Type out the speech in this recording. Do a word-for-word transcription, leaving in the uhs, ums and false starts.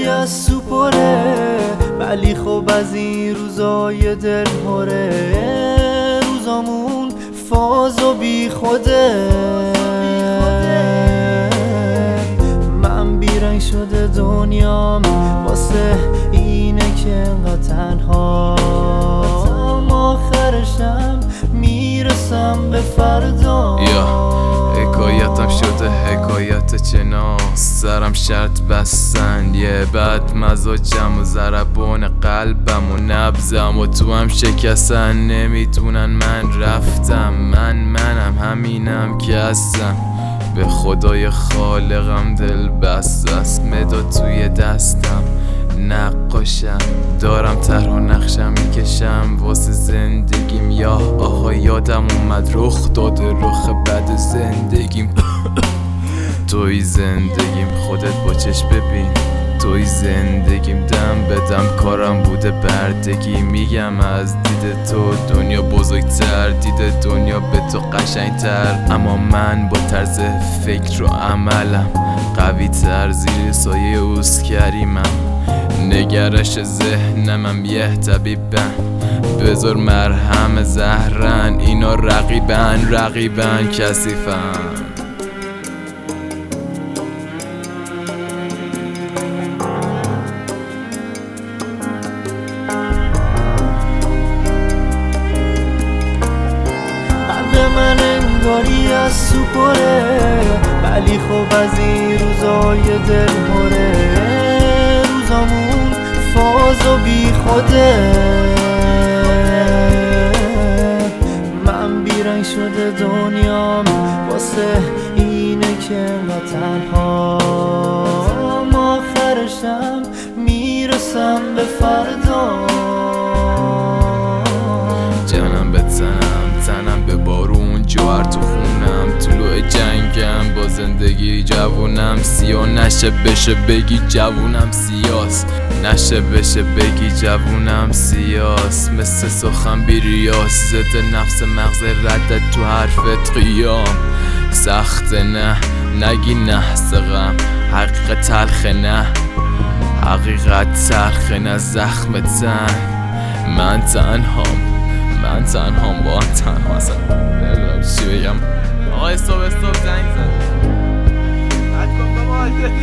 از سوپره، ولی خب از این روزای دل پره، روزامون فاز و بی خوده. من بیرنگ شده دنیام واسه اینه که انقدر تنهام، آخرشم میرسم به فردا. حکایتم شده حکایت چناس، سرم شرط بستن یه بد مزاجم و ضربان قلبم و نبزم و تو هم شکستن. نمیدونن من رفتم، من منم همینم که هستم. به خدای خالقم دل بست است، مداد توی دستم نقاشم، دارم طرح و نقشم میکشم واسه زندگیم. یا آها یادم اومد رخ داده رخ بد زندگیم. توی زندگیم خودت با چشم ببین، توی زندگیم دم بدم کارم بوده بردگی. میگم از دید تو دنیا بزرگتر، دید دنیا به تو قشنگتر، اما من با طرز فکر و عملم قوی تر. زیر سایه اوسکریمم، نگرش ذهنمم یه طبیبن. بذار مرهم زهرن، اینا رقیبن رقیبن کثیفن. من انگاری از سوپره، ولی خب از این روزای دل پره، روزامون فاز و بی خوده. من بیرنگ شده دنیام واسه اینه که انقدر تنهام، آخرشم میرسم به فردا. جانم به تنم، تنم به بارون، جوهر تو خونم، طلوع جنگم با زندگی. جوونم سیاه نشه بشه بگی جوونم سیاس، نشه بشه بگی جوونم سیاس. مثل سخن بی ریاس، ضد نفس مغز ردت تو حرفت قیام. سخت نه نگی نه غم، حقیقت تلخ نه حقیقت تلخ نه زخم تن. من تنهام من تنهام با تنها اصلا نمیدونم چی بگم. آقا استوب استوب زنگ زد.